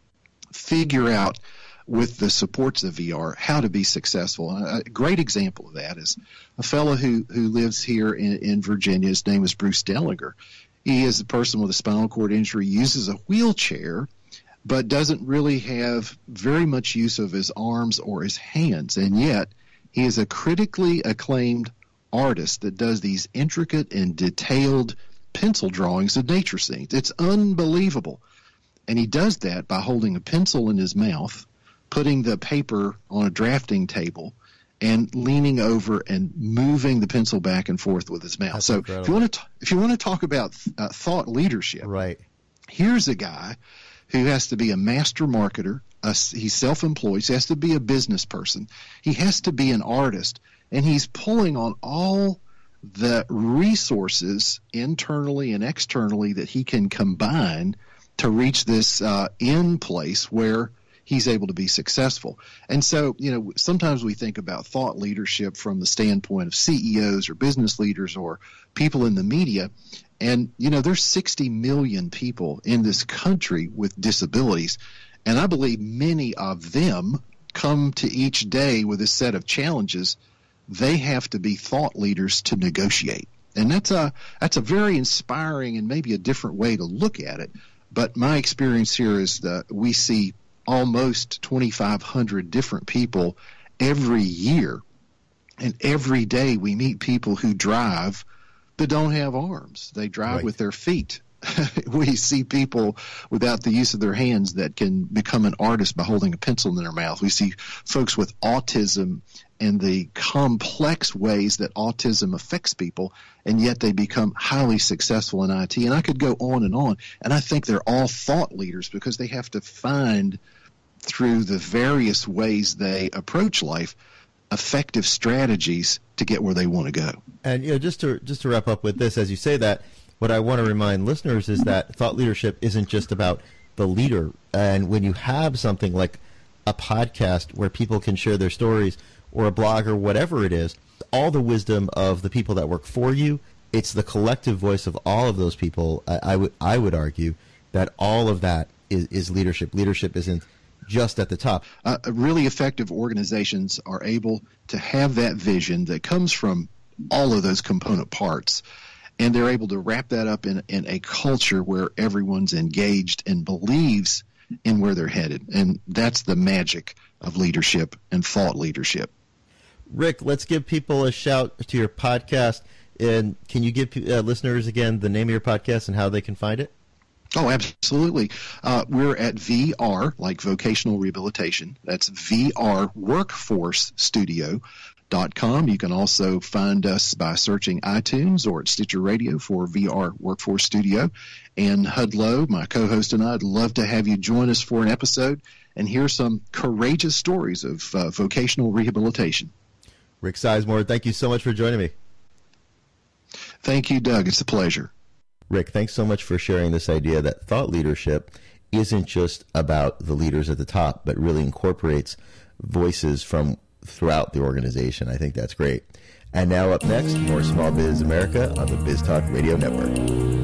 figure out, with the supports of V R, how to be successful. A, a great example of that is a fellow who, who lives here in, in Virginia. His name is Bruce Dellinger. He is a person with a spinal cord injury, uses a wheelchair, but doesn't really have very much use of his arms or his hands. And yet he is a critically acclaimed artist that does these intricate and detailed pencil drawings of nature scenes. It's unbelievable. And he does that by holding a pencil in his mouth, putting the paper on a drafting table, and leaning over and moving the pencil back and forth with his mouth. That's so incredible. if you want to if you want to talk about uh, thought leadership, right? Here's a guy who has to be a master marketer. A, he's self-employed. So he has to be a business person. He has to be an artist, and he's pulling on all the resources internally and externally that he can combine to reach this uh, end place where he's able to be successful. And so, you know, sometimes we think about thought leadership from the standpoint of C E Os or business leaders or people in the media. And, you know, there's sixty million people in this country with disabilities. And I believe many of them come to each day with a set of challenges. They have to be thought leaders to negotiate. And that's a, that's a very inspiring and maybe a different way to look at it. But my experience here is that we see almost twenty-five hundred different people every year. And every day we meet people who drive but don't have arms. They drive Right. with their feet. We see people without the use of their hands that can become an artist by holding a pencil in their mouth. We see folks with autism and the complex ways that autism affects people, and yet they become highly successful in I T. And I could go on and on. And I think they're all thought leaders because they have to find, through the various ways they approach life, effective strategies to get where they want to go. And you know, just to just to wrap up with this, as you say that, what I want to remind listeners is that thought leadership isn't just about the leader. And when you have something like a podcast where people can share their stories, or a blog, or whatever it is, all the wisdom of the people that work for you, it's the collective voice of all of those people. I, I would I would argue that all of that is, is leadership. Leadership isn't just at the top. Uh, really effective organizations are able to have that vision that comes from all of those component parts, and they're able to wrap that up in, in a culture where everyone's engaged and believes in where they're headed. And that's the magic of leadership and thought leadership. Rick, let's give people a shout to your podcast. And can you give uh, listeners, again, the name of your podcast and how they can find it? Oh, absolutely. Uh, we're at V R, like vocational rehabilitation. That's V R Workforce Studio dot com. You can also find us by searching iTunes or at Stitcher Radio for V R Workforce Studio. And Hudlow, my co-host, and I'd love to have you join us for an episode and hear some courageous stories of uh, vocational rehabilitation. Rick Sizemore, thank you so much for joining me. Thank you, Doug. It's a pleasure. Rick, thanks so much for sharing this idea that thought leadership isn't just about the leaders at the top, but really incorporates voices from throughout the organization. I think that's great. And now up next, more Small Biz America on the Biz Talk Radio Network.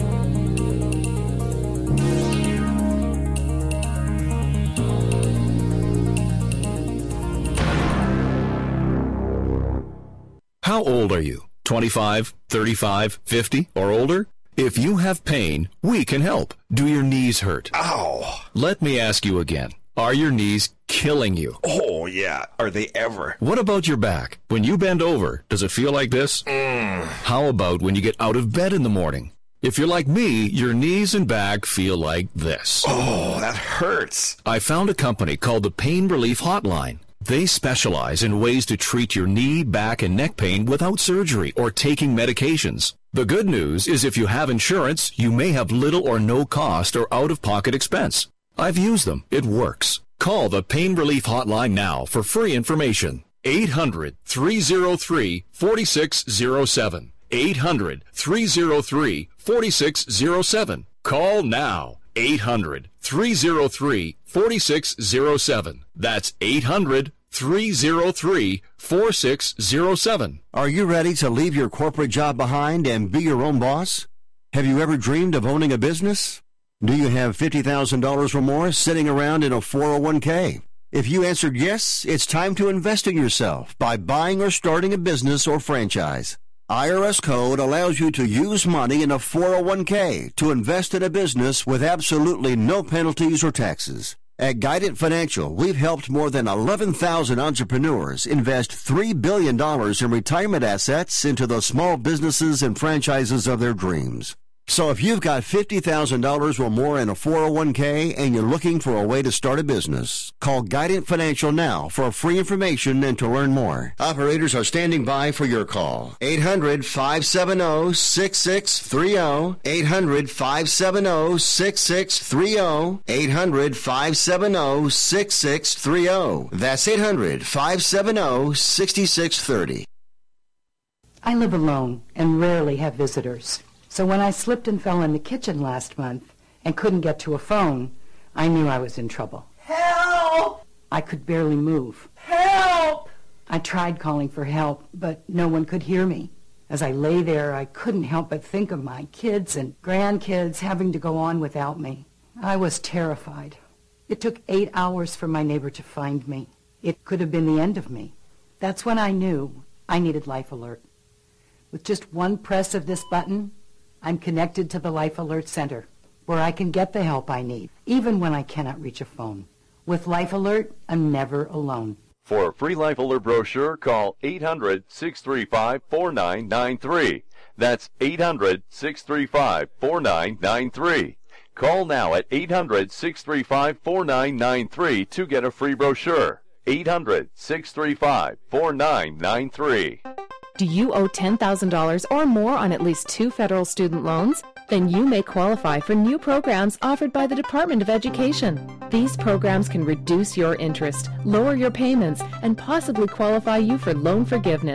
How old are you? twenty-five, thirty-five, fifty, or older? If you have pain, we can help. Do your knees hurt? Ow! Let me ask you again. Are your knees killing you? Oh, yeah. Are they ever? What about your back? When you bend over, does it feel like this? Mm. How about when you get out of bed in the morning? If you're like me, your knees and back feel like this. Oh, that hurts. I found a company called the Pain Relief Hotline. They specialize in ways to treat your knee, back, and neck pain without surgery or taking medications. The good news is if you have insurance, you may have little or no cost or out-of-pocket expense. I've used them. It works. Call the Pain Relief Hotline now for free information. eight hundred, three oh three, four six oh seven. eight hundred, three oh three, four six oh seven. Call now. eight hundred, three oh three, four six oh seven. That's eight hundred, three oh three, four six oh seven. Are you ready to leave your corporate job behind and be your own boss? Have you ever dreamed of owning a business? Do you have fifty thousand dollars or more sitting around in a four oh one k? If you answered yes, it's time to invest in yourself by buying or starting a business or franchise. I R S Code allows you to use money in a four oh one k to invest in a business with absolutely no penalties or taxes. At Guidant Financial, we've helped more than eleven thousand entrepreneurs invest three billion dollars in retirement assets into the small businesses and franchises of their dreams. So if you've got fifty thousand dollars or more in a four oh one k and you're looking for a way to start a business, call Guidant Financial now for free information and to learn more. Operators are standing by for your call. eight hundred, five seven zero, six six three zero. eight hundred, five seven zero, six six three zero. eight hundred, five seven zero, six six three zero. That's eight hundred, five seven zero, six six three zero. I live alone and rarely have visitors. So when I slipped and fell in the kitchen last month and couldn't get to a phone, I knew I was in trouble. Help! I could barely move. Help! I tried calling for help, but no one could hear me. As I lay there, I couldn't help but think of my kids and grandkids having to go on without me. I was terrified. It took eight hours for my neighbor to find me. It could have been the end of me. That's when I knew I needed Life Alert. With just one press of this button, I'm connected to the Life Alert Center, where I can get the help I need, even when I cannot reach a phone. With Life Alert, I'm never alone. For a free Life Alert brochure, call eight hundred, six three five, four nine nine three. That's eight hundred, six three five, four nine nine three. Call now at eight hundred, six three five, four nine nine three to get a free brochure. eight hundred, six three five, four nine nine three. Do you owe ten thousand dollars or more on at least two federal student loans? Then you may qualify for new programs offered by the Department of Education. These programs can reduce your interest, lower your payments, and possibly qualify you for loan forgiveness.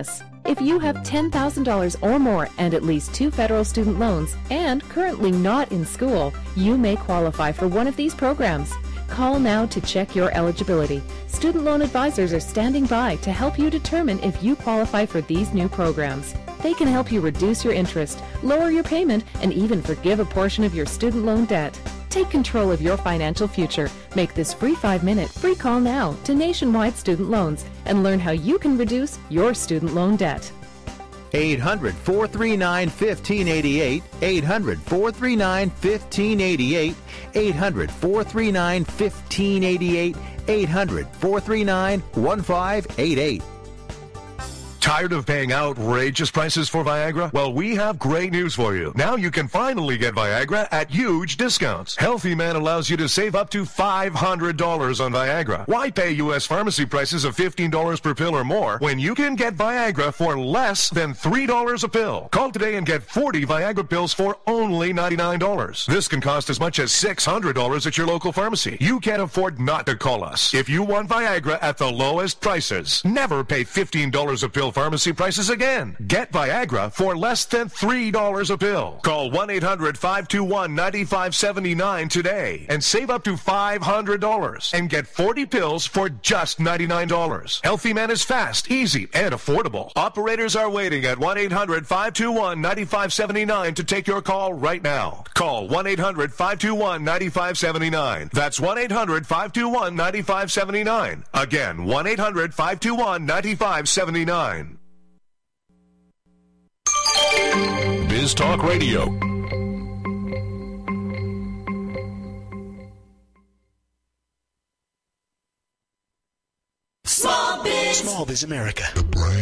If you have ten thousand dollars or more and at least two federal student loans and currently not in school, you may qualify for one of these programs. Call now to check your eligibility. Student loan advisors are standing by to help you determine if you qualify for these new programs. They can help you reduce your interest, lower your payment, and even forgive a portion of your student loan debt. Take control of your financial future. Make this free five-minute free call now to Nationwide Student Loans and learn how you can reduce your student loan debt. eight hundred, four three nine, one five eight eight, eight hundred, four three nine, one five eight eight, eight hundred, four three nine, one five eight eight, eight hundred, four three nine, one five eight eight. Tired of paying outrageous prices for Viagra? Well, we have great news for you. Now you can finally get Viagra at huge discounts. Healthy Man allows you to save up to five hundred dollars on Viagra. Why pay U S pharmacy prices of fifteen dollars per pill or more when you can get Viagra for less than three dollars a pill? Call today and get forty Viagra pills for only ninety-nine dollars. This can cost as much as six hundred dollars at your local pharmacy. You can't afford not to call us. If you want Viagra at the lowest prices, never pay fifteen dollars a pill pharmacy prices again. Get Viagra for less than three dollars a pill. Call one eight hundred, five two one, nine five seven nine today and save up to five hundred dollars and get forty pills for just ninety-nine dollars. Healthy Man is fast, easy, and affordable. Operators are waiting at one eight hundred, five two one, nine five seven nine to take your call right now. Call one eight hundred, five two one, nine five seven nine. That's one eight hundred, five two one, nine five seven nine. Again, one eight hundred, five two one, nine five seven nine. Biz Talk Radio. Small Biz. Small Biz America. The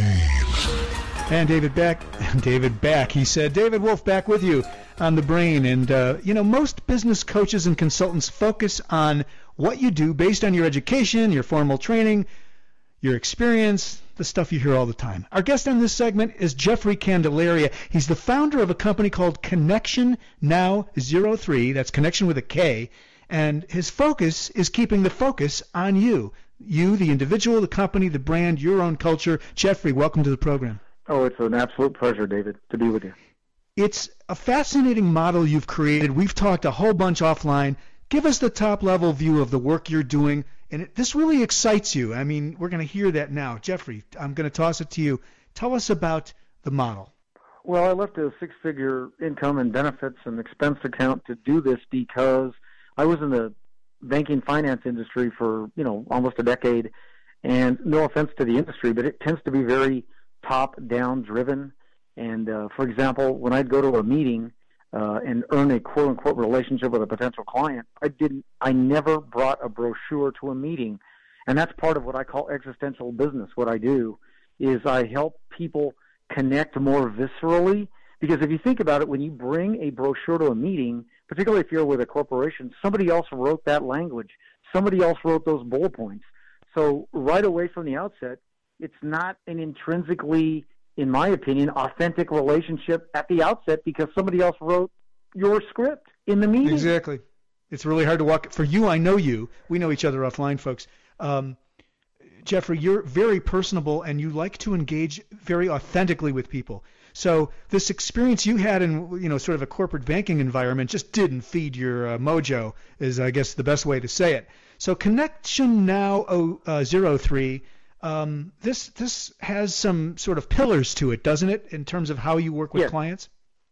brain. And David back. David back. He said, David Wolf back with you on The Brain. And, uh, you know, most business coaches and consultants focus on what you do based on your education, your formal training, your experience, the stuff you hear all the time. Our guest on this segment is Jeffrey Candelaria. He's the founder of a company called Connection Now zero three. That's Connection with a K. And his focus is keeping the focus on you. You, the individual, the company, the brand, your own culture. Jeffrey, welcome to the program. Oh, it's an absolute pleasure, David, to be with you. It's a fascinating model you've created. We've talked a whole bunch offline. Give us the top-level view of the work you're doing. And it, this really excites you. I mean, we're going to hear that now. Jeffrey, I'm going to toss it to you. Tell us about the model. Well, I left a six-figure income and benefits and expense account to do this because I was in the banking finance industry for, you know, almost a decade. And no offense to the industry, but it tends to be very top-down driven. And, uh, for example, when I'd go to a meeting uh, and earn a quote-unquote relationship with a potential client, I didn't. I never brought a brochure to a meeting. And that's part of what I call existential business. What I do is I help people connect more viscerally. Because if you think about it, when you bring a brochure to a meeting, particularly if you're with a corporation, somebody else wrote that language. Somebody else wrote those bullet points. So right away from the outset, it's not an intrinsically, in my opinion, authentic relationship at the outset because somebody else wrote your script in the meeting. Exactly. It's really hard to walk. For you, I know you. We know each other offline, folks. Um, Jeffrey, you're very personable, and you like to engage very authentically with people. So this experience you had in, you know, sort of a corporate banking environment just didn't feed your uh, mojo, is, I guess, the best way to say it. So Connection Now zero three, um, this this has some sort of pillars to it, doesn't it, in terms of how you work with yes. clients?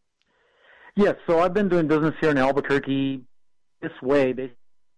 Yes. So I've been doing business here in Albuquerque this way. Basically,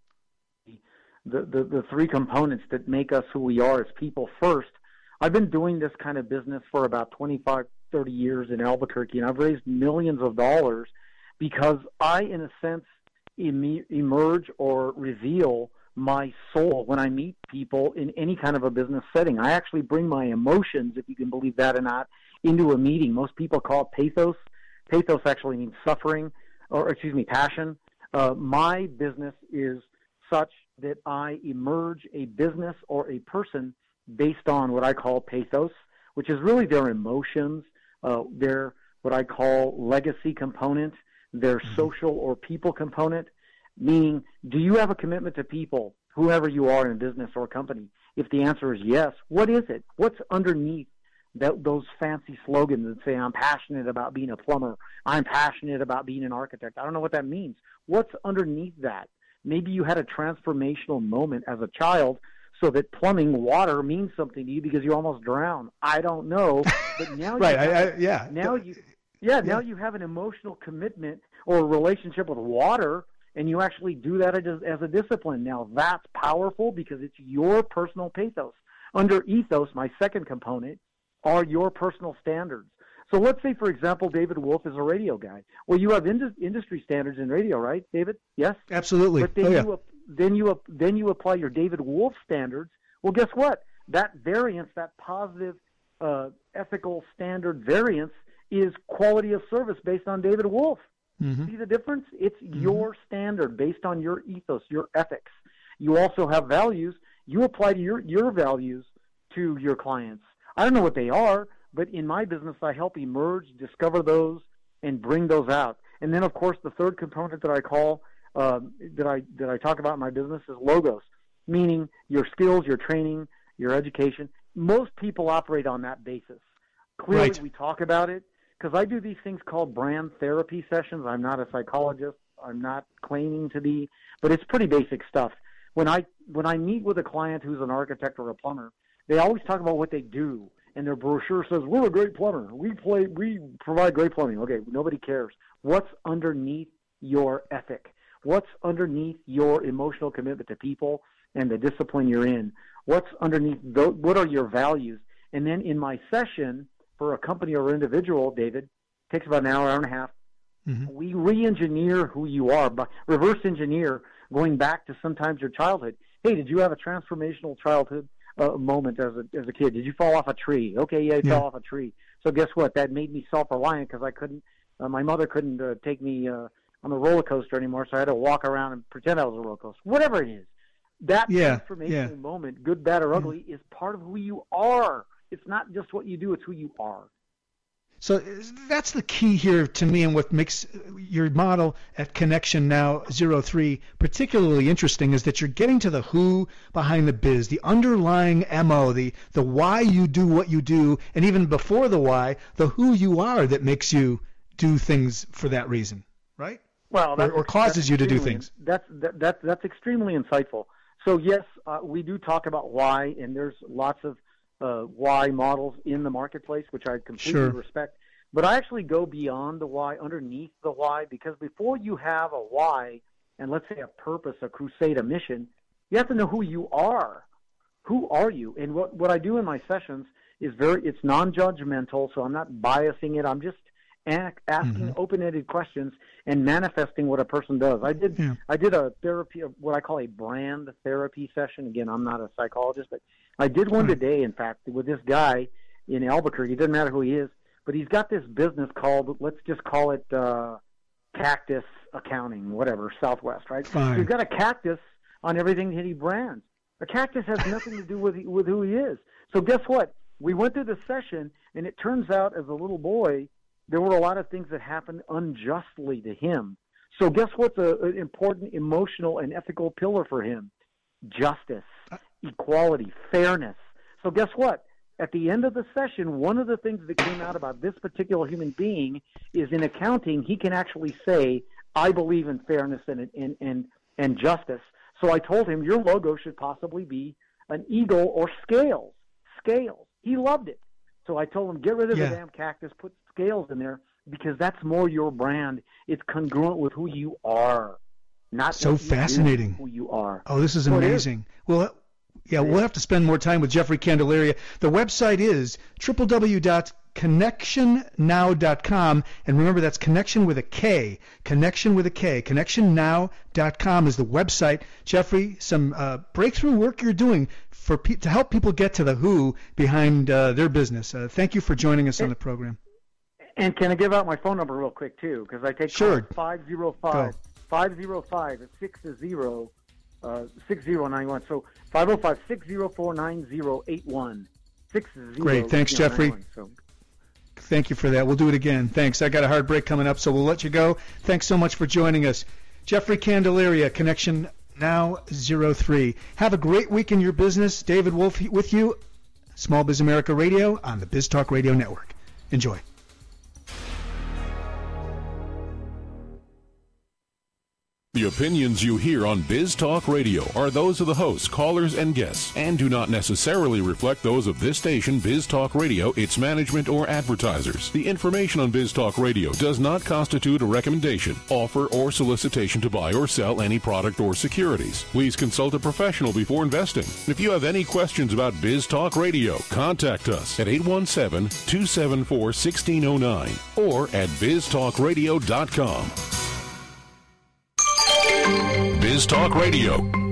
the, the, the three components that make us who we are as people first. I've been doing this kind of business for about twenty-five, thirty years in Albuquerque, and I've raised millions of dollars because I, in a sense, em- emerge or reveal my soul when I meet people in any kind of a business setting. I actually bring my emotions, if you can believe that or not, into a meeting. Most people call it pathos. Pathos actually means suffering, or excuse me, passion. Uh, my business is such that I emerge a business or a person based on what I call pathos, which is really their emotions, uh, their what I call legacy component, their mm-hmm. social or people component, meaning, do you have a commitment to people, whoever you are in a business or a company? If the answer is yes, what is it? What's underneath that, those fancy slogans that say, I'm passionate about being a plumber, I'm passionate about being an architect. I don't know what that means. What's underneath that? Maybe you had a transformational moment as a child so that plumbing, water means something to you because you almost drowned. I don't know. But now right, you have, I, I, yeah. Now you, yeah, now you have an emotional commitment or a relationship with water, and you actually do that as, as a discipline. Now that's powerful because it's your personal pathos. Under ethos, my second component, are your personal standards. So let's say, for example, David Wolf is a radio guy. Well, you have ind- industry standards in radio, right, David? Yes? Absolutely. But then, oh, yeah. you, then, you, then you apply your David Wolf standards. Well, guess what? That variance, that positive uh, ethical standard variance is quality of service based on David Wolf. Mm-hmm. See the difference? It's mm-hmm. your standard based on your ethos, your ethics. You also have values. You apply to your, your values to your clients. I don't know what they are, but in my business, I help emerge, discover those, and bring those out. And then, of course, the third component that I call, uh, that I that I talk about in my business is logos, meaning your skills, your training, your education. Most people operate on that basis. Clearly, right. we talk about it because I do these things called brand therapy sessions. I'm not a psychologist. I'm not claiming to be, but it's pretty basic stuff. When I when I meet with a client who's an architect or a plumber, they always talk about what they do, and their brochure says, we're a great plumber. We play, we provide great plumbing. Okay, nobody cares. What's underneath your ethic? What's underneath your emotional commitment to people and the discipline you're in? What's underneath, the, what are your values? And then in my session for a company or individual, David, it takes about an hour, hour and a half, mm-hmm. we re-engineer who you are, but reverse engineer, going back to sometimes your childhood. Hey, did you have a transformational childhood? Uh, moment as a as a kid? Did you fall off a tree? Okay, yeah, I yeah. fell off a tree. So guess what? That made me self-reliant because I couldn't. Uh, my mother couldn't uh, take me uh, on the roller coaster anymore, so I had to walk around and pretend I was a roller coaster. Whatever it is, that yeah. transformational yeah. moment, good, bad, or ugly, yeah. is part of who you are. It's not just what you do; it's who you are. So that's the key here to me, and what makes your model at Connection Now zero three particularly interesting is that you're getting to the who behind the biz, the underlying M O, the, the why you do what you do, and even before the why, the who you are that makes you do things for that reason, right? Well, or, or causes you to do things. That's that, that, that's extremely insightful. So yes, uh, we do talk about why, and there's lots of Uh, why models in the marketplace, which I completely sure. respect. But I actually go beyond the why, underneath the why, because before you have a why, and let's say a purpose, a crusade, a mission, you have to know who you are. Who are you? And what, what I do in my sessions is very, it's non-judgmental, so I'm not biasing it. I'm just a- asking mm-hmm. open-ended questions and manifesting what a person does. I did yeah. I did a therapy, what I call a brand therapy session. Again, I'm not a psychologist, but I did one today, in fact, with this guy in Albuquerque. It doesn't matter who he is, but he's got this business called, let's just call it uh, Cactus Accounting, whatever, Southwest, right? Fine. So he's got a cactus on everything that he brands. A cactus has nothing to do with with who he is. So guess what? We went through the session, and it turns out as a little boy, there were a lot of things that happened unjustly to him. So guess what's a, an important emotional and ethical pillar for him? Justice, equality, fairness. So guess what? At the end of the session, one of the things that came out about this particular human being is in accounting, he can actually say, I believe in fairness and, and, and, and justice. So I told him, your logo should possibly be an eagle or scales. Scales. He loved it. So I told him, get rid of yeah. the damn cactus, put scales in there, because that's more your brand. It's congruent with who you are. Not so fascinating. Who you are. Oh, this is amazing. Well, yeah, we'll have to spend more time with Jeffrey Candelaria. The website is w w w dot connection now dot com, and remember that's connection with a K. Connection with a K. connection now dot com is the website. Jeffrey, some uh, breakthrough work you're doing for pe- to help people get to the who behind uh, their business. Uh, thank you for joining us on the program. And can I give out my phone number real quick too? Because I take sure. five oh five, five oh five, six oh, uh, six oh nine one. So five oh five, six oh four, nine oh eight one. six oh Great. Thanks, Jeffrey. So. Thank you for that. We'll do it again. Thanks. I got a hard break coming up, so we'll let you go. Thanks so much for joining us. Jeffrey Candelaria, Connection Now zero three. Have a great week in your business. David Wolf with you. Small Biz America Radio on the Biz Talk Radio Network. Enjoy. The opinions you hear on Biz Talk Radio are those of the hosts, callers, and guests, and do not necessarily reflect those of this station, Biz Talk Radio, its management, or advertisers. The information on Biz Talk Radio does not constitute a recommendation, offer, or solicitation to buy or sell any product or securities. Please consult a professional before investing. If you have any questions about Biz Talk Radio, contact us at eight one seven, two seven four, one six zero nine or at biz talk radio dot com. Biz Talk Radio,